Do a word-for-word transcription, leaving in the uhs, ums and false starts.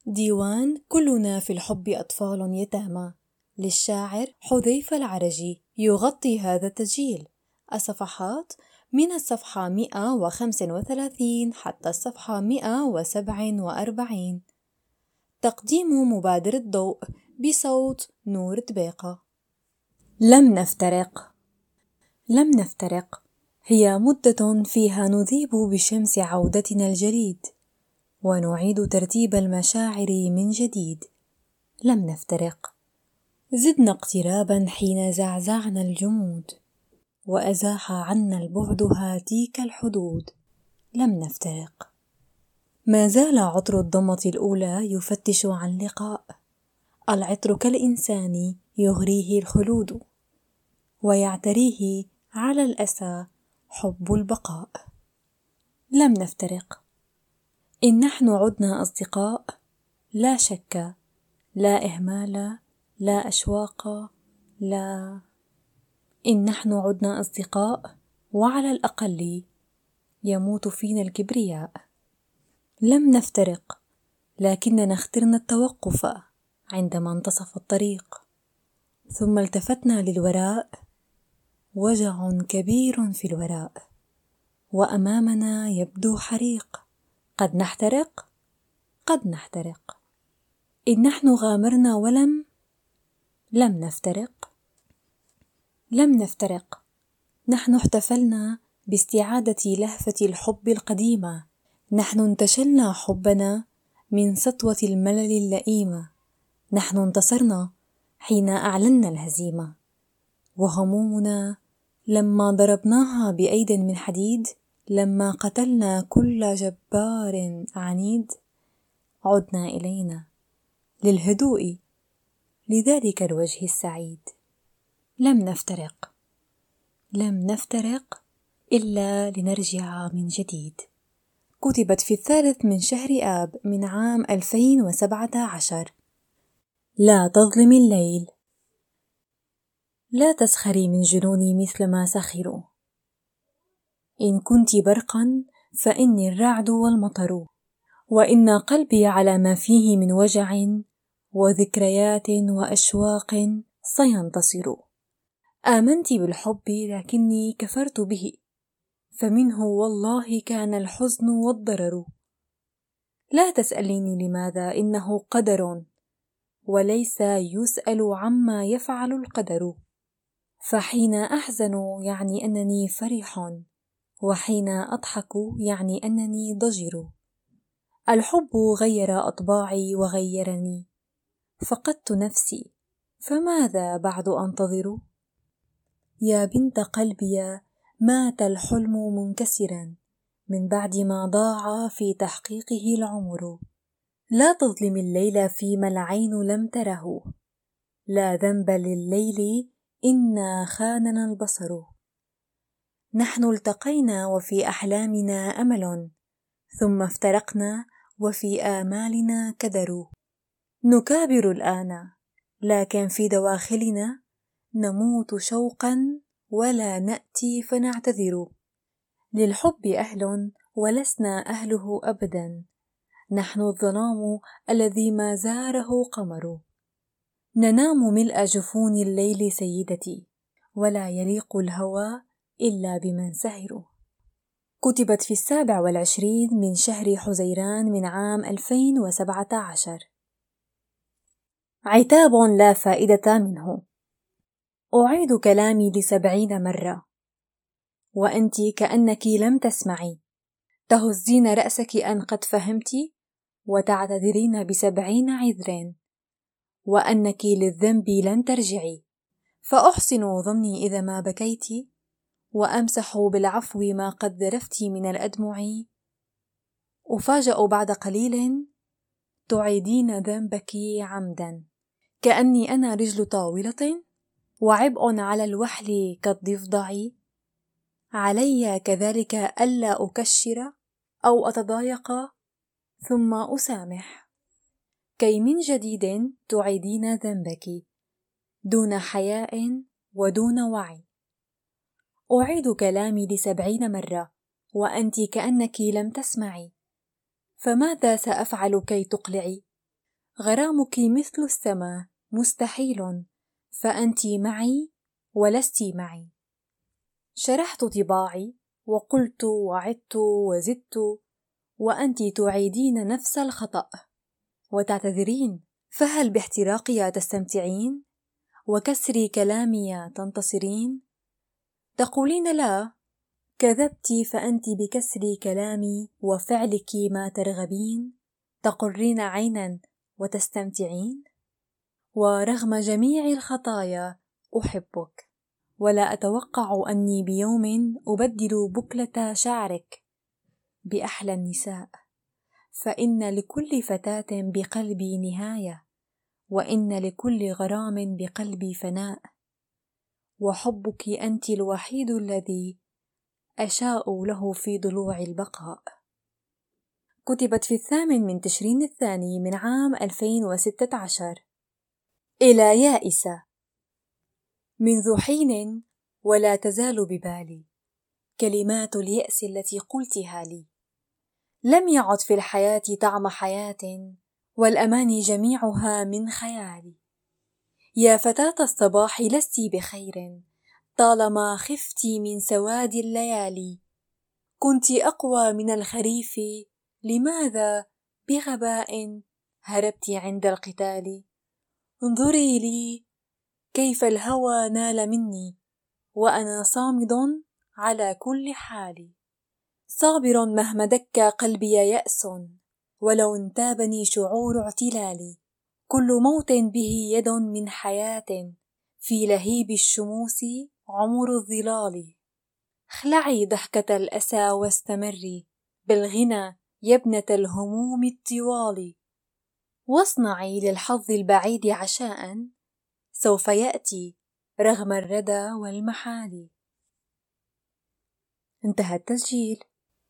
ديوان كلنا في الحب أطفال يتامى للشاعر حذيفة العرجي يغطي هذا التسجيل. الصفحات من الصفحة مئة وخمسة وثلاثين حتى الصفحة مئة وسبعة وأربعين. تقديم مبادرة ضوء بصوت نور دبيقة. لم نفترق. لم نفترق هي مدة فيها نذيب بشمس عودتنا الجليد ونعيد ترتيب المشاعر من جديد. لم نفترق، زدنا اقترابا حين زعزعنا الجمود وأزاح عنا البعد هاتيك الحدود. لم نفترق، ما زال عطر الضمة الأولى يفتش عن لقاء. العطر كالإنسان يغريه الخلود ويعتريه على الأسى حب البقاء. لم نفترق، إن نحن عدنا أصدقاء لا شك، لا إهمال، لا أشواق، لا إن نحن عدنا أصدقاء وعلى الأقل يموت فينا الكبرياء. لم نفترق، لكننا اخترنا التوقف عندما انتصف الطريق، ثم التفتنا للوراء، وجع كبير في الوراء، وأمامنا يبدو حريق. قد نحترق، قد نحترق، إن نحن غامرنا ولم لم نفترق. لم نفترق، نحن احتفلنا باستعادة لهفة الحب القديمة. نحن انتشلنا حبنا من سطوة الملل اللئيمة. نحن انتصرنا حين أعلنا الهزيمة، وهمومنا لما ضربناها بأيد من حديد، لما قتلنا كل جبار عنيد، عدنا إلينا للهدوء لذلك الوجه السعيد. لم نفترق، لم نفترق إلا لنرجع من جديد. كتبت في الثالث من شهر آب من عام ألفين وسبعة عشر. لا تظلم الليل. لا تسخري من جنوني مثل ما سخروا. إن كنت برقا فإني الرعد والمطر، وإن قلبي على ما فيه من وجع وذكريات وأشواق سينتصر. آمنت بالحب لكني كفرت به، فمنه والله كان الحزن والضرر. لا تسأليني لماذا، إنه قدر، وليس يسأل عما يفعل القدر. فحين أحزن يعني أنني فرح، وحين أضحك يعني أنني ضجر. الحب غير أطباعي وغيرني، فقدت نفسي، فماذا بعد أنتظر؟ يا بنت قلبي، مات الحلم منكسرا من بعد ما ضاع في تحقيقه العمر. لا تظلم الليل فيما العين لم تره، لا ذنب لليل إنا خاننا البصر. نحن التقينا وفي أحلامنا أمل، ثم افترقنا وفي آمالنا كدر. نكابر الآن، لكن في دواخلنا نموت شوقا ولا نأتي فنعتذر. للحب أهل ولسنا أهله أبدا، نحن الظلام الذي ما زاره قمر. ننام ملء جفون الليل سيدتي، ولا يليق الهوى إلا بمن سهر. كتبت في السابع والعشرين من شهر حزيران من عام ألفين وسبعة عشر. عتاب لا فائدة منه. أعيد كلامي لسبعين مرة وأنت كأنك لم تسمعي، تهزين رأسك أن قد فهمت وتعتذرين بسبعين عذر، وأنك للذنب لن ترجعي. فأحسن ظني إذا ما بكيت، وأمسح بالعفو ما قد ذرفت من الأدمع. أفاجأ بعد قليل تعيدين ذنبك عمدا، كأني أنا رجل طاولة وعبء على الوحل كالضفدع. علي كذلك ألا أكشر أو أتضايق ثم أسامح، كي من جديد تعيدين ذنبك دون حياء ودون وعي. أعيد كلامي لسبعين مرة وأنت كأنك لم تسمعي، فماذا سأفعل كي تقلعي؟ غرامك مثل السماء مستحيل، فأنت معي ولست معي. شرحت طباعي وقلت وعدت وزدت، وأنت تعيدين نفس الخطأ وتعتذرين. فهل باحتراقي تستمتعين وكسر كلامي تنتصرين؟ تقولين لا، كذبت، فأنت بكسر كلامي وفعلك ما ترغبين. تقرين عينا وتستمتعين. ورغم جميع الخطايا أحبك، ولا أتوقع أني بيوم أبدل بكلة شعرك بأحلى النساء، فإن لكل فتاة بقلبي نهاية، وإن لكل غرام بقلبي فناء، وحبك أنت الوحيد الذي أشاء له في ضلوع البقاء. كتبت في الثامن من تشرين الثاني من عام ألفين وستة عشر. إلى يائسة. منذ حين ولا تزال ببالي كلمات اليأس التي قلتها لي. لم يعد في الحياة طعم حياة، والأماني جميعها من خيالي. يا فتاة الصباح لست بخير، طالما خفت من سواد الليالي. كنت أقوى من الخريف، لماذا بغباء هربت عند القتال؟ انظري لي كيف الهوى نال مني، وأنا صامد على كل حال. صابر مهما دك قلبي يأس، ولو انتابني شعور اعتلالي. كل موت به يد من حياة، في لهيب الشموس عمر الظلال. اخلعي ضحكة الأسى واستمري بالغنى يا ابنة الهموم الطوال. واصنعي للحظ البعيد عشاء، سوف يأتي رغم الردى والمحال. انتهى التسجيل.